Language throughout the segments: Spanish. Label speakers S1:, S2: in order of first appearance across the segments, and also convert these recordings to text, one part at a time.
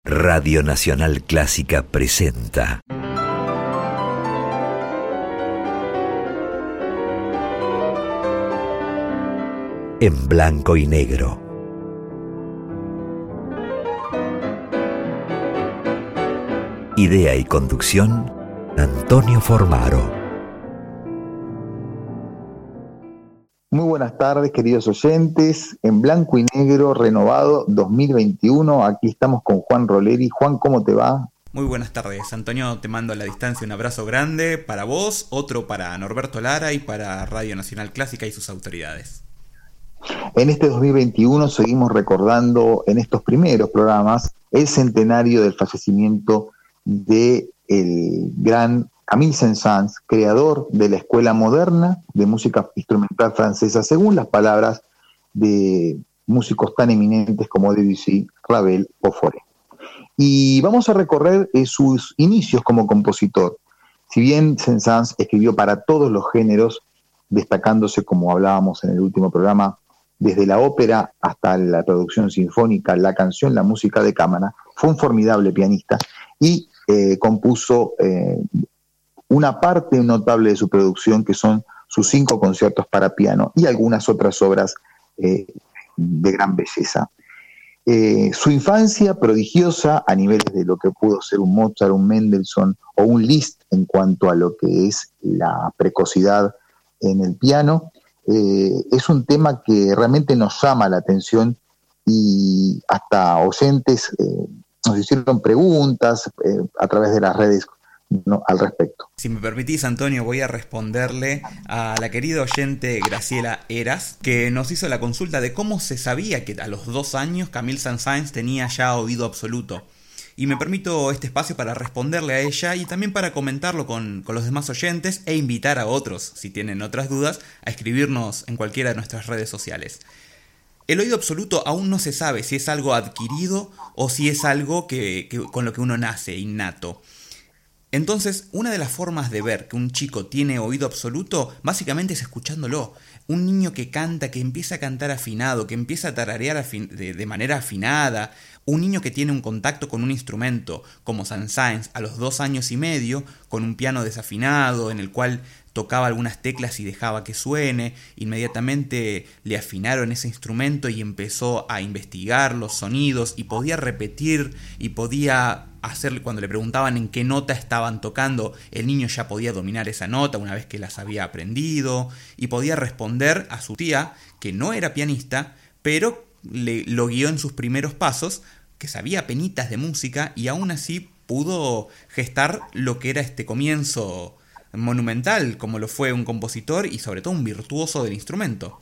S1: Radio Nacional Clásica presenta En Blanco y Negro. Idea y conducción, Antonio Formaro.
S2: Muy buenas tardes, queridos oyentes. En Blanco y Negro, renovado 2021. Aquí estamos con Juan Roleri. Juan, ¿cómo te va?
S3: Muy buenas tardes, Antonio. Te mando a la distancia un abrazo grande para vos, otro para Norberto Lara y para Radio Nacional Clásica y sus autoridades.
S2: En este 2021 seguimos recordando en estos primeros programas el centenario del fallecimiento del gran Camille Saint-Saëns, creador de la escuela moderna de música instrumental francesa, según las palabras de músicos tan eminentes como Debussy, Ravel o Fauré. Y vamos a recorrer sus inicios como compositor. Si bien Saint-Saëns escribió para todos los géneros, destacándose, como hablábamos en el último programa, desde la ópera hasta la producción sinfónica, la canción, la música de cámara, fue un formidable pianista y compuso una parte notable de su producción, que son sus 5 conciertos para piano y algunas otras obras de gran belleza. Su infancia prodigiosa a niveles de lo que pudo ser un Mozart, un Mendelssohn o un Liszt en cuanto a lo que es la precocidad en el piano, es un tema que realmente nos llama la atención y hasta oyentes nos hicieron preguntas a través de las redes al respecto.
S3: Si me permitís, Antonio, voy a responderle a la querida oyente Graciela Eras, que nos hizo la consulta de cómo se sabía que a los 2 años Camille Saint-Saëns tenía ya oído absoluto. Y me permito este espacio para responderle a ella y también para comentarlo con los demás oyentes e invitar a otros, si tienen otras dudas, a escribirnos en cualquiera de nuestras redes sociales. El oído absoluto aún no se sabe si es algo adquirido o si es algo que con lo que uno nace, innato. Entonces, una de las formas de ver que un chico tiene oído absoluto, básicamente es escuchándolo. Un niño que canta, que empieza a cantar afinado, que empieza a tararear de manera afinada. Un niño que tiene un contacto con un instrumento, como Saint-Saëns, a los 2 años y medio, con un piano desafinado, en el cual tocaba algunas teclas y dejaba que suene, inmediatamente le afinaron ese instrumento y empezó a investigar los sonidos y podía repetir y podía hacer, cuando le preguntaban en qué nota estaban tocando, el niño ya podía dominar esa nota una vez que las había aprendido y podía responder a su tía, que no era pianista, pero lo guió en sus primeros pasos, que sabía penitas de música y aún así pudo gestar lo que era este comienzo monumental, como lo fue un compositor y sobre todo un virtuoso del instrumento.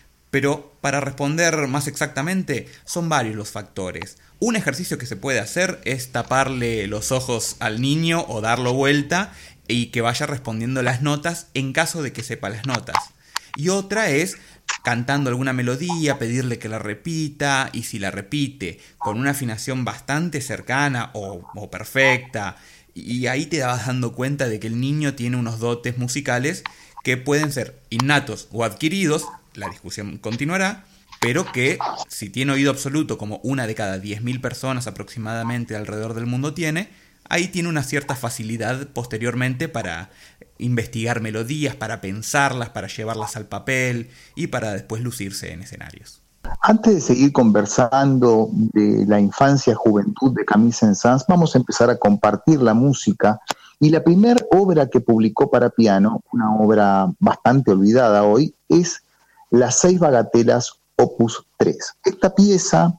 S3: Pero para responder más exactamente, son varios los factores. Un ejercicio que se puede hacer es taparle los ojos al niño o darlo vuelta y que vaya respondiendo las notas en caso de que sepa las notas. Y otra es cantando alguna melodía, pedirle que la repita, y si la repite con una afinación bastante cercana o perfecta, y ahí te vas dando cuenta de que el niño tiene unos dotes musicales que pueden ser innatos o adquiridos, la discusión continuará, pero que si tiene oído absoluto, como 1 de cada 10.000 personas aproximadamente alrededor del mundo tiene, ahí tiene una cierta facilidad posteriormente para investigar melodías, para pensarlas, para llevarlas al papel y para después lucirse en escenarios.
S2: Antes de seguir conversando de la infancia y juventud de Camille Saint-Saëns, vamos a empezar a compartir la música. Y la primera obra que publicó para piano, una obra bastante olvidada hoy, es Las 6 bagatelas Opus 3. Esta pieza,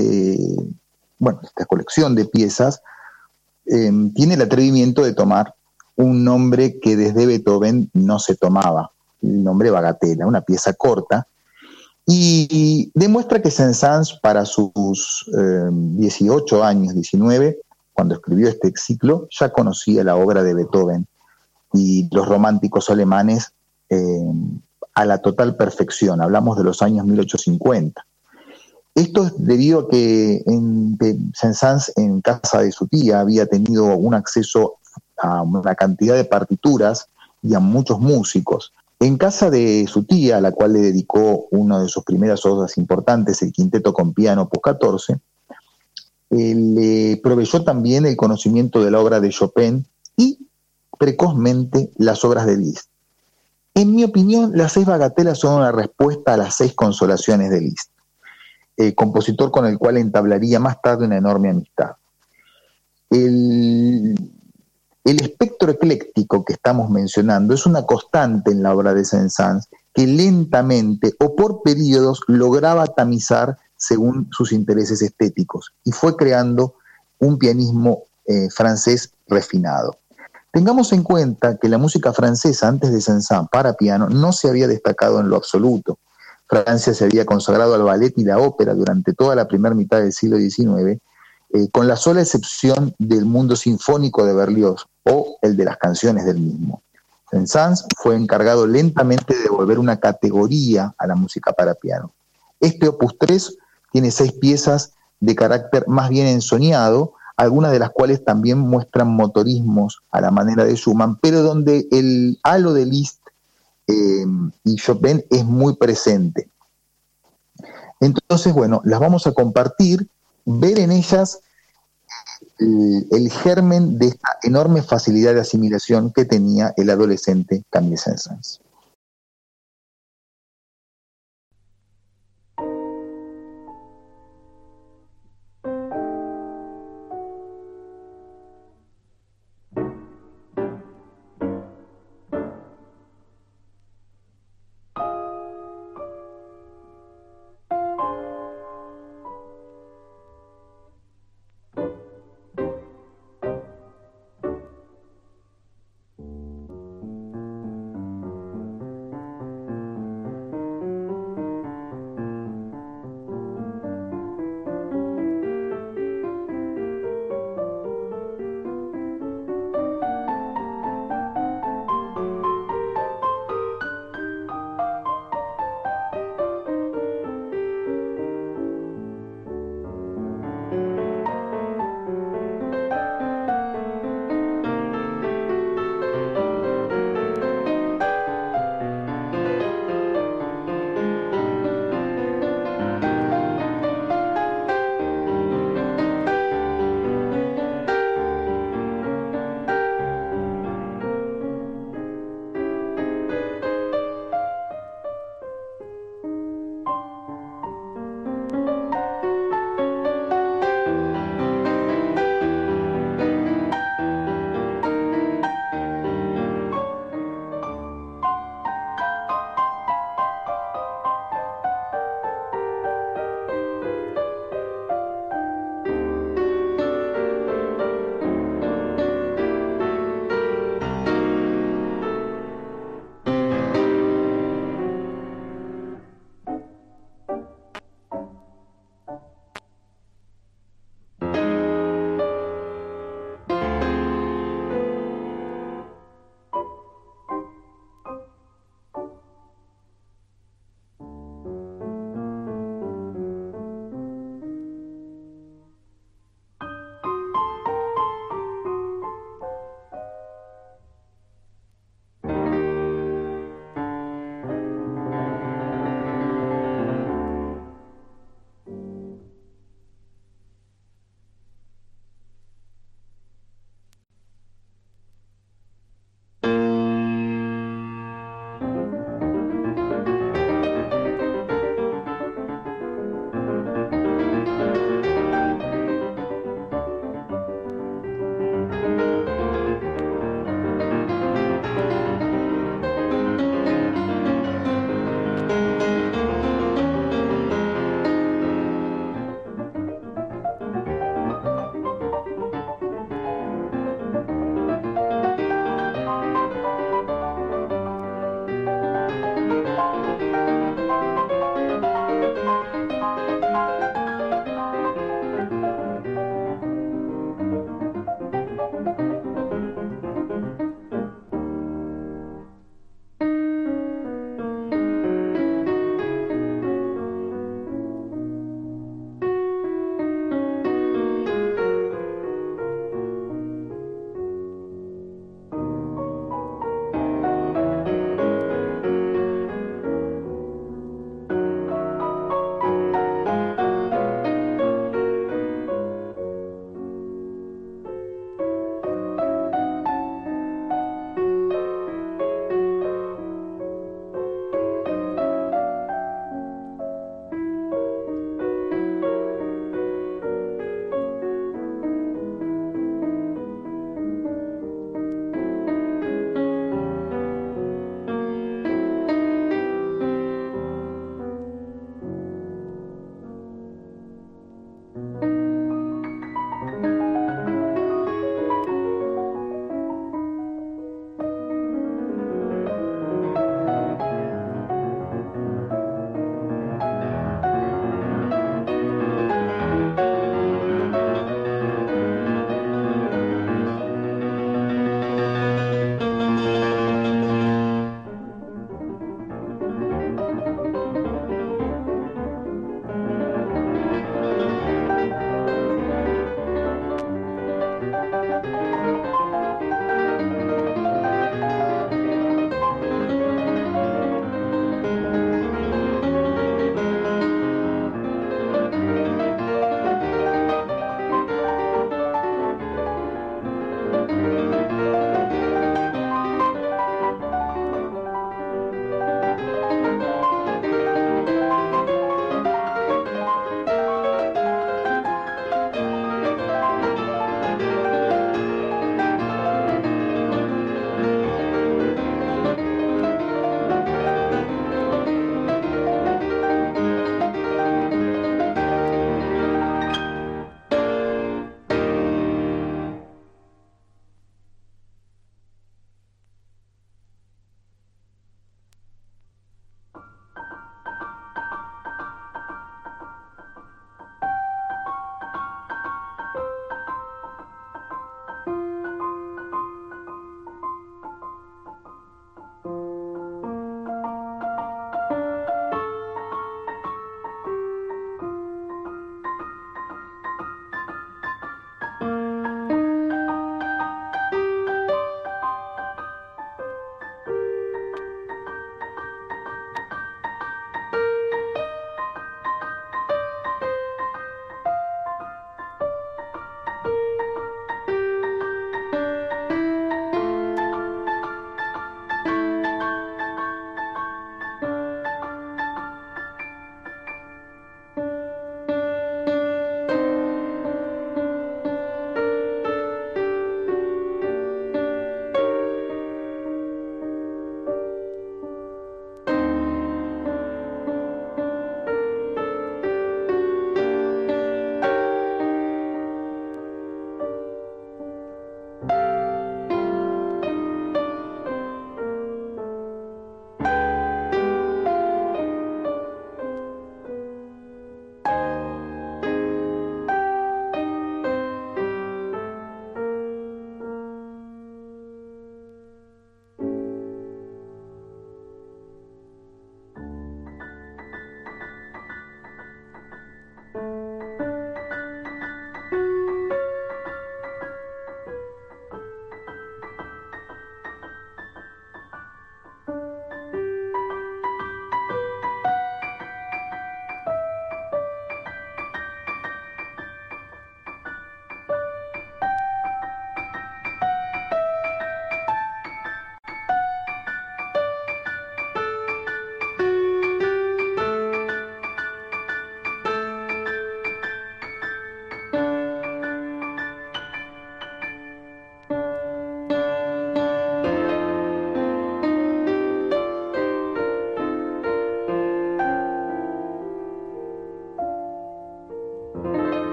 S2: esta colección de piezas, tiene el atrevimiento de tomar un nombre que desde Beethoven no se tomaba, el nombre bagatela, una pieza corta, y demuestra que Saint-Saëns, para sus 18 años, 19, cuando escribió este ciclo, ya conocía la obra de Beethoven y los románticos alemanes a la total perfección. Hablamos de los años 1850. Esto es debido a que Saint-Saëns, en casa de su tía, había tenido un acceso a una cantidad de partituras y a muchos músicos. En casa de su tía, a la cual le dedicó una de sus primeras obras importantes, el Quinteto con Piano Opus 14, le proveyó también el conocimiento de la obra de Chopin y precozmente las obras de Liszt. En mi opinión, las 6 bagatelas son una respuesta a las 6 consolaciones de Liszt, compositor con el cual entablaría más tarde una enorme amistad. El espectro ecléctico que estamos mencionando es una constante en la obra de Saint-Saëns, que lentamente o por periodos lograba tamizar según sus intereses estéticos y fue creando un pianismo francés refinado. Tengamos en cuenta que la música francesa antes de Saint-Saëns para piano no se había destacado en lo absoluto. Francia se había consagrado al ballet y la ópera durante toda la primera mitad del siglo XIX, con la sola excepción del mundo sinfónico de Berlioz o el de las canciones del mismo. Saint-Saëns fue encargado lentamente de devolver una categoría a la música para piano. Este opus 3 tiene 6 piezas de carácter más bien ensoñado, algunas de las cuales también muestran motorismos a la manera de Schumann, pero donde el halo de Liszt y Chopin es muy presente. Entonces, bueno, las vamos a compartir, ver en ellas el germen de esta enorme facilidad de asimilación que tenía el adolescente Camille Saint-Saëns.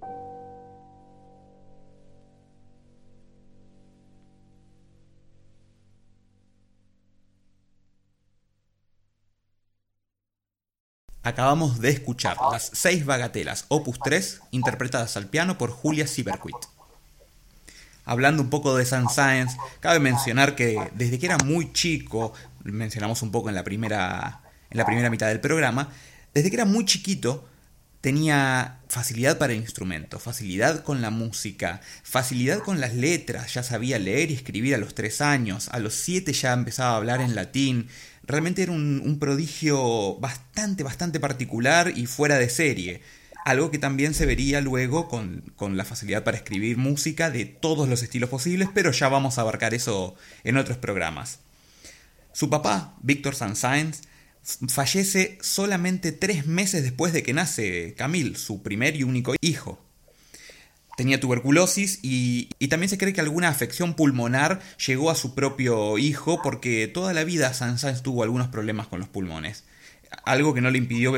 S3: Acabamos de escuchar las 6 bagatelas, opus 3, interpretadas al piano por Julia Sieberquit. Hablando un poco de Saint-Saëns, cabe mencionar que desde que era muy chico, mencionamos un poco en la primera mitad del programa, desde que era muy chiquito tenía facilidad para el instrumento, facilidad con la música, facilidad con las letras, ya sabía leer y escribir a los 3 años, a los 7 ya empezaba a hablar en latín. Realmente era un prodigio bastante particular y fuera de serie. Algo que también se vería luego con la facilidad para escribir música de todos los estilos posibles, pero ya vamos a abarcar eso en otros programas. Su papá, Victor Saint-Saëns, fallece solamente 3 meses después de que nace Camille, su primer y único hijo. Tenía tuberculosis y también se cree que alguna afección pulmonar llegó a su propio hijo porque toda la vida Saint-Saëns tuvo algunos problemas con los pulmones. Algo que no le impidió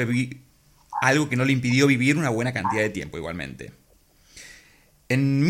S3: vivir una buena cantidad de tiempo igualmente. En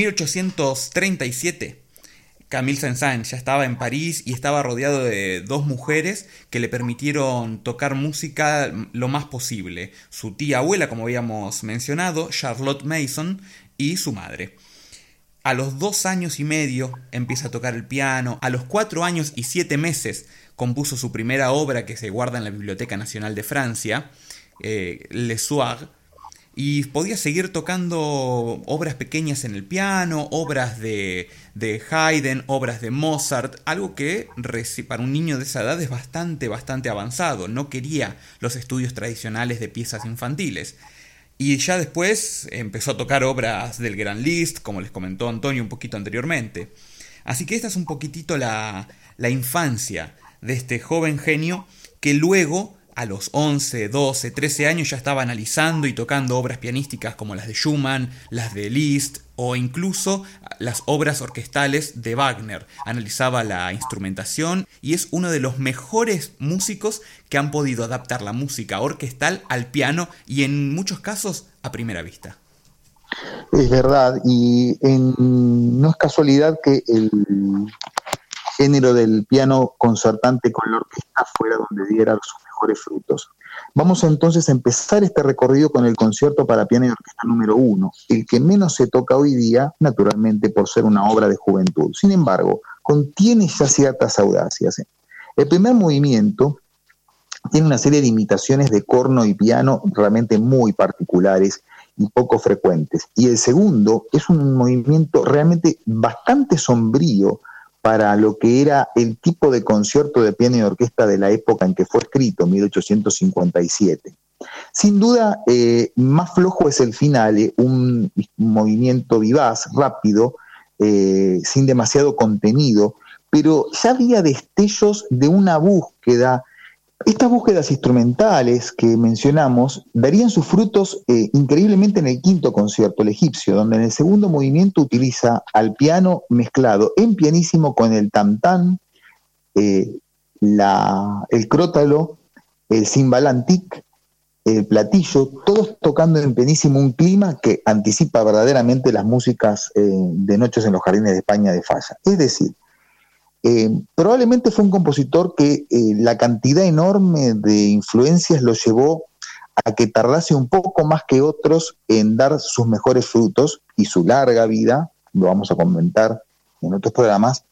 S3: 1837, Camille Saint-Saëns ya estaba en París y estaba rodeado de 2 mujeres que le permitieron tocar música lo más posible. Su tía abuela, como habíamos mencionado, Charlotte Mason, y su madre. A los 2 años y medio empieza a tocar el piano. A los 4 años y 7 meses compuso su primera obra que se guarda en la Biblioteca Nacional de Francia, Le Soir, y podía seguir tocando obras pequeñas en el piano, obras de Haydn, obras de Mozart, algo que para un niño de esa edad es bastante avanzado. No quería los estudios tradicionales de piezas infantiles. Y ya después empezó a tocar obras del Gran Liszt, como les comentó Antonio un poquito anteriormente. Así que esta es un poquitito la infancia de este joven genio que luego, a los 11, 12, 13 años, ya estaba analizando y tocando obras pianísticas como las de Schumann, las de Liszt o incluso las obras orquestales de Wagner. Analizaba la instrumentación y es uno de los mejores músicos que han podido adaptar la música orquestal al piano y en muchos casos a primera vista.
S2: Es verdad, y no es casualidad que el género del piano concertante con la orquesta fuera donde diera sus mejores frutos. Vamos entonces a empezar este recorrido con el concierto para piano y orquesta número 1, el que menos se toca hoy día, naturalmente por ser una obra de juventud. Sin embargo, contiene ya ciertas audacias. El primer movimiento tiene una serie de imitaciones de corno y piano realmente muy particulares y poco frecuentes. Y el segundo es un movimiento realmente bastante sombrío para lo que era el tipo de concierto de piano y orquesta de la época en que fue escrito, 1857. Sin duda, más flojo es el finale, un movimiento vivaz, rápido, sin demasiado contenido, pero ya había destellos de una búsqueda. Estas búsquedas instrumentales que mencionamos darían sus frutos increíblemente en el quinto concierto, el egipcio, donde en el segundo movimiento utiliza al piano mezclado en pianísimo con el tam-tam, el crótalo, el cimbalantic, el platillo, todos tocando en pianísimo un clima que anticipa verdaderamente las músicas de Noches en los Jardines de España de Falla. Es decir, probablemente fue un compositor que la cantidad enorme de influencias lo llevó a que tardase un poco más que otros en dar sus mejores frutos, y su larga vida, lo vamos a comentar en otros programas,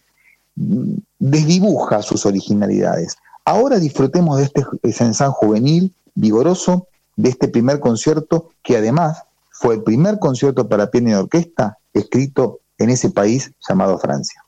S2: desdibuja sus originalidades. Ahora disfrutemos de este Saint-Saëns juvenil, vigoroso, de este primer concierto, que además fue el primer concierto para piano y orquesta escrito en ese país llamado Francia.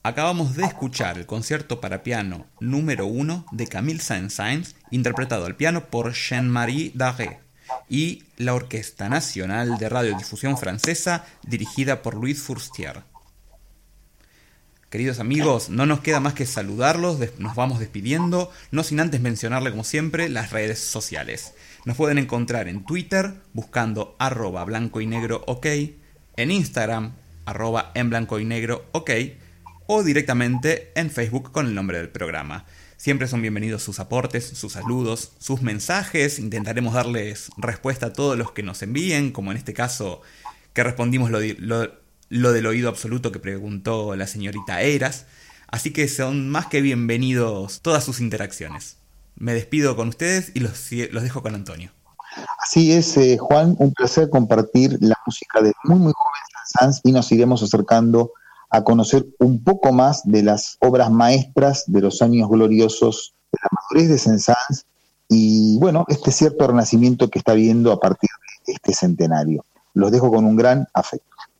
S3: Acabamos de escuchar el concierto para piano número 1 de Camille Saint-Saëns, interpretado al piano por Jean-Marie Darré, y la Orquesta Nacional de Radiodifusión Francesa, dirigida por Louis Fourstier. Queridos amigos, no nos queda más que saludarlos, nos vamos despidiendo, no sin antes mencionarle como siempre las redes sociales. Nos pueden encontrar en Twitter buscando @blancoynegro_ok, en Instagram @enblancoynegro_ok, o directamente en Facebook con el nombre del programa. Siempre son bienvenidos sus aportes, sus saludos, sus mensajes. Intentaremos darles respuesta a todos los que nos envíen, como en este caso que respondimos lo del oído absoluto que preguntó la señorita Eras. Así que son más que bienvenidos todas sus interacciones. Me despido con ustedes y los dejo con Antonio.
S2: Así es, Juan, un placer compartir la música de muy joven Saint-Saëns, y nos iremos acercando a conocer un poco más de las obras maestras de los años gloriosos de la madurez de Saint-Saëns y, bueno, este cierto renacimiento que está viendo a partir de este centenario. Los dejo con un gran afecto.